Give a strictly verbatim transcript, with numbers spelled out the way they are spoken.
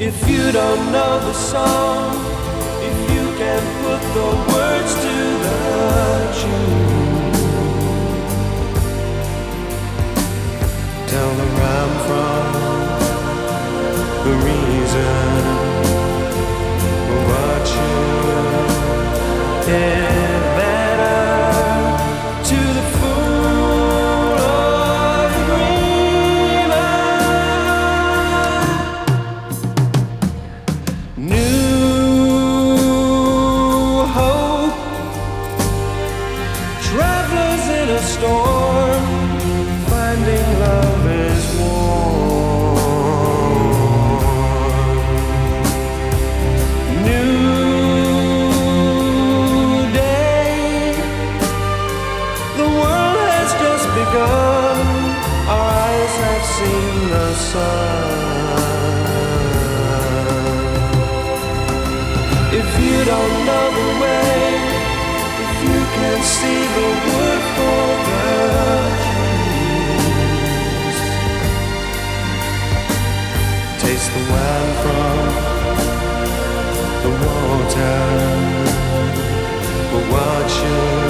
If you don't know the song, if you can put the words to the tune, tell them where I'm from, the reason what you did better to the fool of the dreamer. New hope, travelers in a storm, finding love is warm. New day, the world has just begun. Our eyes have seen the sun. If you don't know the way, if you can see the wood for the trees, taste the wine from the water, but watch you